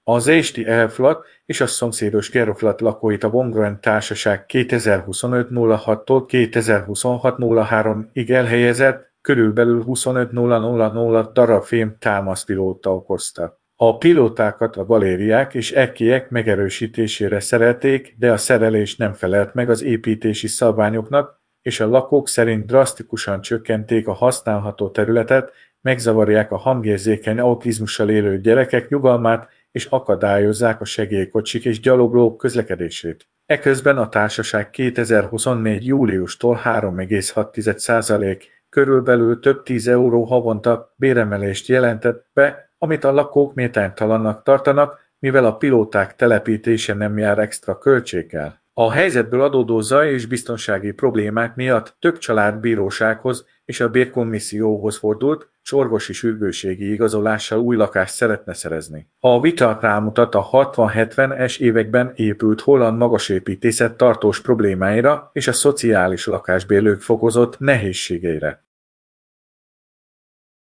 Az Ésti Elflat és a szomszédos Geroflat lakóit a Vongren Társaság 2025-06-tól 2026-03-ig elhelyezett, körülbelül 25.000 darab fém támaszpilóta okozta. A pilótákat a galériák és ekkiek megerősítésére szerelték, de a szerelés nem felelt meg az építési szabványoknak, és a lakók szerint drasztikusan csökkenték a használható területet, megzavarják a hangérzékeny autizmussal élő gyerekek nyugalmát, és akadályozzák a segélykocsik és gyaloglók közlekedését. Eközben a társaság 2024. júliustól 3,6% körülbelül több 10 euró havonta béremelést jelentett be, amit a lakók méltánytalannak tartanak, mivel a pilóták telepítése nem jár extra költséggel. A helyzetből adódó zaj és biztonsági problémák miatt több család bírósághoz és a bérkomisszióhoz fordult, s orvosi sürgősségi igazolással új lakást szeretne szerezni. A vita rámutat a 60-70-es években épült holland magasépítészet tartós problémáira és a szociális lakásbérlők fokozott nehézségeire.